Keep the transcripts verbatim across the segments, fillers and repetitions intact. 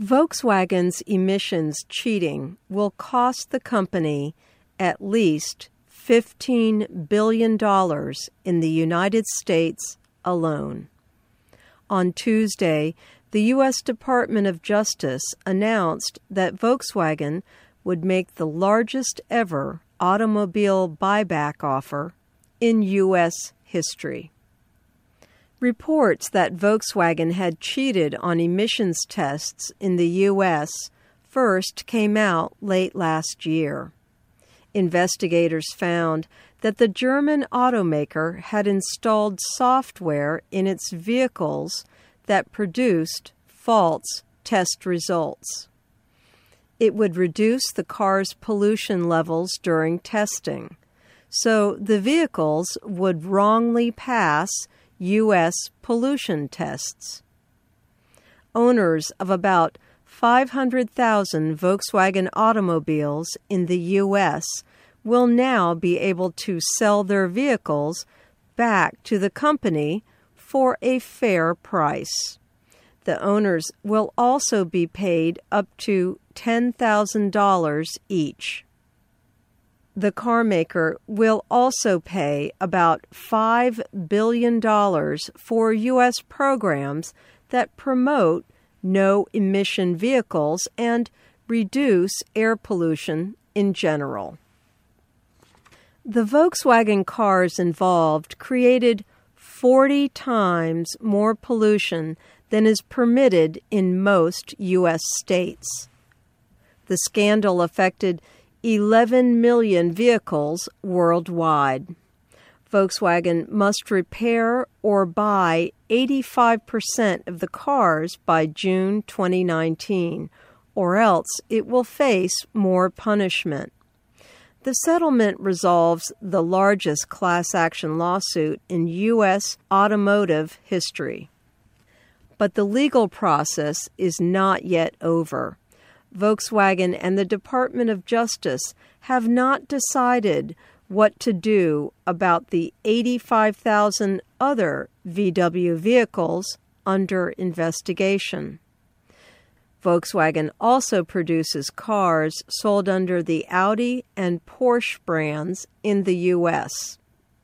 Volkswagen's emissions cheating will cost the company at least fifteen billion dollars in the United States alone. On Tuesday, the U S Department of Justice announced that Volkswagen would make the largest ever automobile buyback offer in U S history. Reports that Volkswagen had cheated on emissions tests in the U S first came out late last year. Investigators found that the German automaker had installed software in its vehicles that produced false test results. It would reduce the car's pollution levels during testing, so the vehicles would wrongly pass U S pollution tests. Owners of about five hundred thousand Volkswagen automobiles in the U S will now be able to sell their vehicles back to the company for a fair price. The owners will also be paid up to ten thousand dollars each. The carmaker will also pay about five billion dollars for U S programs that promote no-emission vehicles and reduce air pollution in general. The Volkswagen cars involved created forty times more pollution than is permitted in most U S states. The scandal affected eleven million vehicles worldwide. Volkswagen must repair or buy eighty-five percent of the cars by June twenty nineteen, or else it will face more punishment. The settlement resolves the largest class action lawsuit in U S automotive history. But the legal process is not yet over. Volkswagen and the Department of Justice have not decided what to do about the eighty-five thousand other V W vehicles under investigation. Volkswagen also produces cars sold under the Audi and Porsche brands in the U S.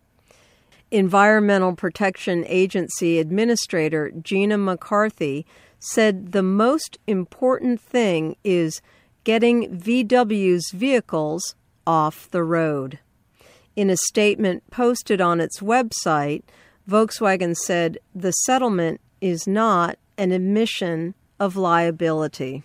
Environmental Protection Agency Administrator Gina McCarthy said the most important thing is getting V W's vehicles off the road. In a statement posted on its website, Volkswagen said the settlement is not an admission of liability.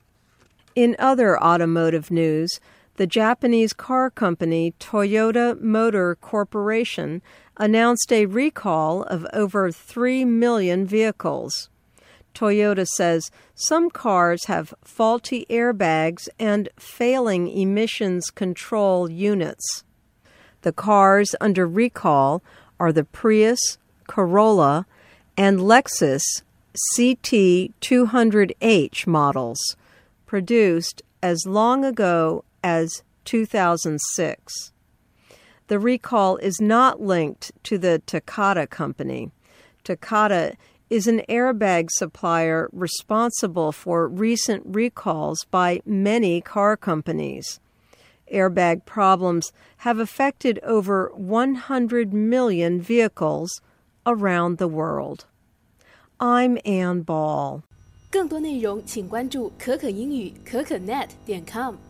In other automotive news, the Japanese car company Toyota Motor Corporation announced a recall of over three million vehicles. Toyota says some cars have faulty airbags and failing emissions control units. The cars under recall are the Prius, Corolla, and Lexus C T two hundred H models, produced as long ago as two thousand six. The recall is not linked to the Takata company. Takata is an airbag supplier responsible for recent recalls by many car companies. Airbag problems have affected over one hundred million vehicles around the world. I'm Ann Ball. 更多内容请关注可可英语可可 net 点 com。